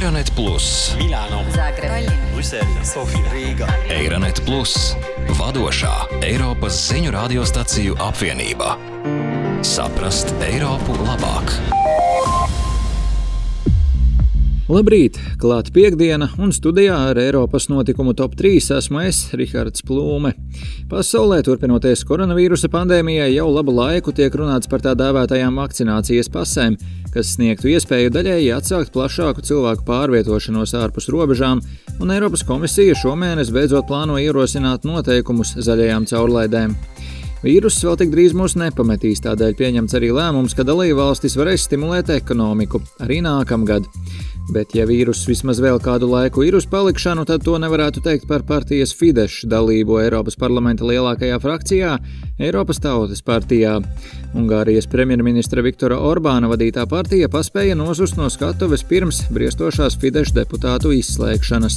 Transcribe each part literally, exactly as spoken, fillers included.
Eironet Plus, Milāno, Zagreba, Brisele, Sofija, Rīga. Eironet Plus, vadošā Eiropas ziņu radiostaciju apvienība. Saprast Eiropu labāk. Labrīt! Klāt piekdiena un studijā ar Eiropas notikumu top trīs esmu es, Rihards Plūme. Pasaulē turpinoties koronavīrusa pandēmijai jau labu laiku tiek runāts par tā dēvētajām vakcinācijas pasēm, kas sniegtu iespēju daļēji atsākt plašāku cilvēku pārvietošanos ārpus robežām, un Eiropas komisija šomēnes beidzot plāno ierosināt noteikumus zaļajām caurlaidēm. Vīruss vēl tik drīz mūs nepametīs, tādēļ pieņemts arī lēmums, ka dalībvalstis varēs stimulēt ekonomiku arī nākamgad. Bet ja vīruss vismaz vēl kādu laiku ir uz palikšanu, tad to nevarētu teikt par partijas Fidesz dalību Eiropas parlamenta lielākajā frakcijā – Eiropas Tautas partijā. Ungārijas premjerministra Viktora Orbāna vadītā partija paspēja nozust no skatuves pirms briestošās Fidesz deputātu izslēgšanas.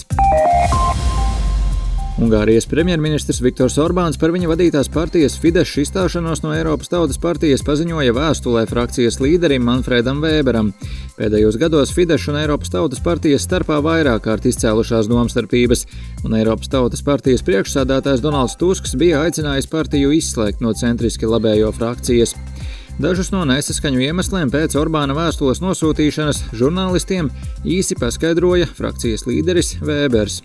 Ungārijas premjerministrs Viktors Orbāns par viņa vadītās partijas Fidesz izstāšanos no Eiropas Tautas partijas paziņoja vēstulē frakcijas līderim Manfredam Weberam. Pēdējos gados Fidesz un Eiropas Tautas partijas starpā vairāk kārt izcēlušās domstarpības, un Eiropas Tautas partijas priekšsādātājs Donalds Tusks bija aicinājis partiju izslēgt no centriski labējo frakcijas. Dažus no nesaskaņu iemesliem pēc Orbāna vēstules nosūtīšanas žurnālistiem īsi paskaidroja frakcijas līderis Webers.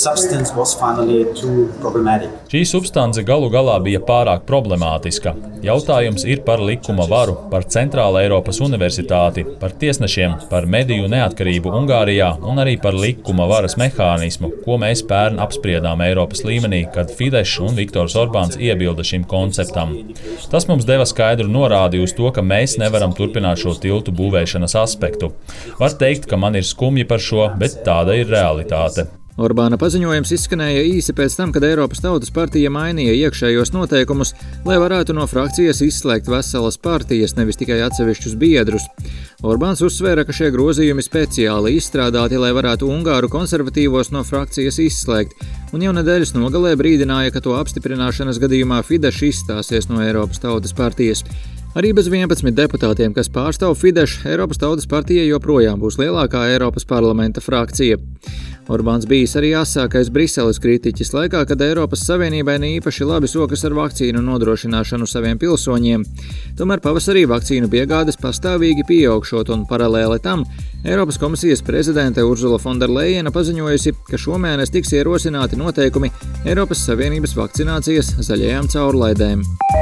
Šī substance galu galā bija pārāk problemātiska. Jautājums ir par likuma varu, par Centrāla Eiropas universitāti, par tiesnešiem, par mediju neatkarību Ungārijā un arī par likuma varas mehānismu, ko mēs pērn apspriedām Eiropas līmenī, kad Fidesz un Viktors Orbāns iebilda šim konceptam. Tas mums deva skaidru norādi uz to, ka mēs nevaram turpināt šo tiltu būvēšanas aspektu. Var teikt, ka man ir skumji par šo, bet tāda ir realitāte. Orbāna paziņojums izskanēja īsi pēc tam, kad Eiropas Tautas partija mainīja iekšējos noteikumus, lai varētu no frakcijas izslēgt veselas partijas, nevis tikai atsevišķus biedrus. Orbāns uzsvēra, ka šie grozījumi speciāli izstrādāti, lai varētu ungāru konservatīvos no frakcijas izslēgt, un jau nedēļas nogalē brīdināja, ka to apstiprināšanas gadījumā Fidesz izstāsies no Eiropas Tautas partijas. Arī bez vienpadsmit deputātiem, kas pārstāv Fidesz, Eiropas Tautas partija joprojām būs lielākā Eiropas parlamenta frakcija. Orbāns bijis arī asākais Briseles kritiķis laikā, kad Eiropas Savienībai ne īpaši labi sokas ar vakcīnu nodrošināšanu saviem pilsoņiem. Tomēr pavasarī vakcīnu piegādes pastāvīgi pieaugšot, un paralēli tam Eiropas komisijas prezidente Ursula von der Leyena paziņojusi, ka šomēnes tiks ierosināti noteikumi Eiropas Savienības vakcinācijas zaļajām caurlaidēm.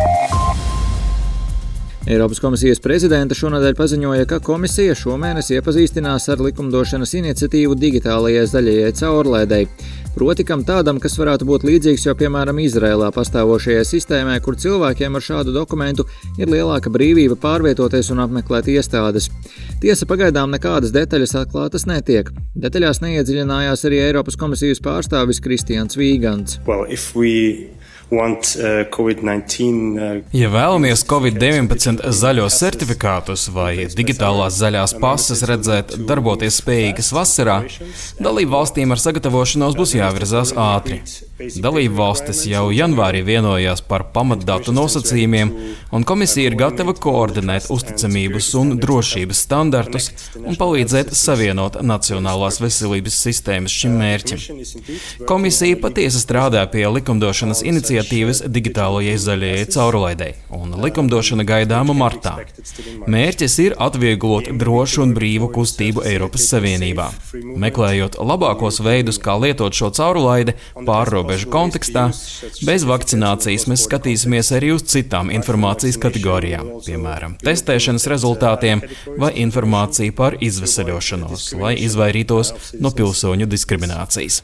Eiropas komisijas prezidente šonadēļ paziņoja, ka komisija šomēnes iepazīstinās ar likumdošanas iniciatīvu digitālajai zaļajai caurlaidei. Proti, kam tādam, kas varētu būt līdzīgs jau, piemēram, Izrēlā pastāvošajai sistēmai, kur cilvēkiem ar šādu dokumentu ir lielāka brīvība pārvietoties un apmeklēt iestādes. Tiesa, pagaidām nekādas detaļas atklātas netiek. Detaļās neiedziļinājās arī Eiropas komisijas pārstāvis Kristians Vīgants. Well, if we... Want, uh, covid nineteen, uh... Ja vēlamies covid deviņpadsmit zaļos certifikātus vai digitālās zaļās pases redzēt darboties spējīgas vasarā, dalību valstīm ar sagatavošanos būs jāvirzās ātri. Dalību valstis jau janvārī vienojās par pamatdatu nosacījumiem, un komisija ir gatava koordinēt uzticamības un drošības standartus un palīdzēt savienot nacionālās veselības sistēmas šim mērķim. Komisija patiesi strādā pie likumdošanas iniciatīvas digitālajai zaļajai caurlaidei, un likumdošana gaidāma martā. Mērķis ir atvieglot drošu un brīvu kustību Eiropas Savienībā. Meklējot labākos veidus, kā lietot šo caurlaidi pārrobežu kontekstā, bez vakcinācijas mēs skatīsimies arī uz citām informācijas kategorijām, piemēram, testēšanas rezultātiem vai informāciju par izveseļošanos, lai izvairītos no pilsoņu diskriminācijas.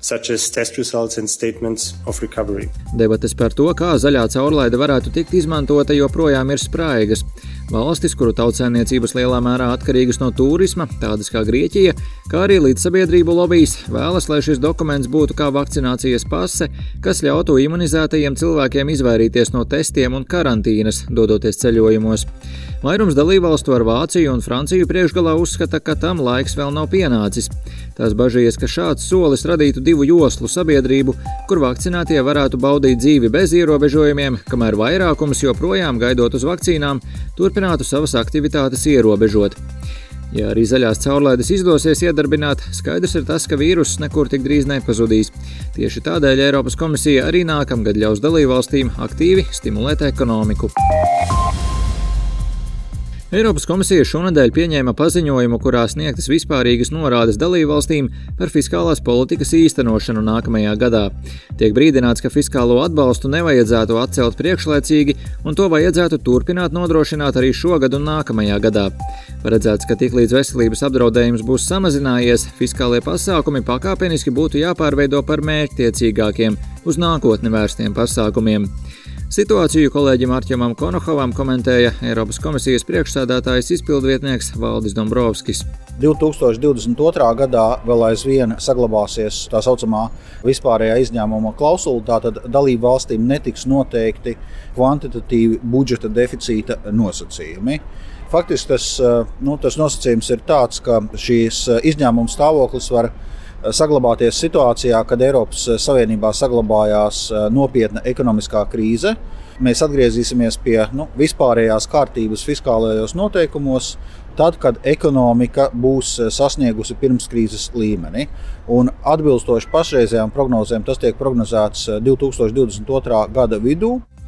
Debates par to, kā zaļā caurlaide varētu tikt izmantota, joprojām ir spraigas. Valstis, kuru tautsēmniecības lielā mērā atkarīgas no turisma, tādas kā Grieķija, kā arī līdzsabiedrību lobijs, vēlas, lai šis dokuments būtu kā vakcinācijas pase, kas ļautu imunizētajiem cilvēkiem izvairīties no testiem un karantīnas, dodoties ceļojumos. Vairums dalībvalstu ar Vāciju un Franciju priekšgalā uzskata, ka tam laiks vēl nav pienācis. Tās bažījies, ka šāds solis radītu divu joslu sabiedrību, kur vakcinētie varētu baudīt dzīvi bez ierobežojumiem, kamēr vairākums joprojām gaidot uz vakcīnām, turpinātu savas aktivitātes ierobežot. Ja arī zaļās caurlaides izdosies iedarbināt, skaidrs ir tas, ka vīruss nekur tik drīz nepazudīs. Tieši tādēļ Eiropas komisija arī nākamgad ļaus dalībvalstīm aktīvi stimulēt ekonomiku. Eiropas komisija šonedēļ pieņēma paziņojumu, kurā sniegtas vispārīgas norādes dalībvalstīm par fiskālās politikas īstenošanu nākamajā gadā. Tiek brīdināts, ka fiskālo atbalstu nevajadzētu atcelt priekšlaicīgi, un to vajadzētu turpināt nodrošināt arī šogad un nākamajā gadā. Paredzēts, ka tiklīdz veselības apdraudējums būs samazinājies, fiskālie pasākumi pakāpeniski būtu jāpārveido par mērķtiecīgākiem, uz nākotni vērstiem pasākumiem. Situāciju kolēģim Artjomam Konohovam komentēja Eiropas komisijas priekšsēdētājs izpildvietnieks Valdis Dombrovskis. divi tūkstoši divdesmit otrā gadā vēl aizvien saglabāsies tā saucamā vispārējā izņēmuma klausula, tātad dalību valstīm netiks noteikti kvantitatīvi budžeta deficīta nosacījumi. Faktiski tas, nu, tas nosacījums ir tāds, ka šīs izņēmuma stāvoklis var saglabāties situācijā, kad Eiropas Savienībā saglabājās nopietna ekonomiskā krīze. Mēs atgriezīsimies pie nu, vispārējās kārtības fiskālajos noteikumos, tad, kad ekonomika būs sasniegusi pirmskrīzes līmeni. Un atbilstoši pašreizējām prognozēm tas tiek prognozēts divi tūkstoši divdesmit otrā gada vidū.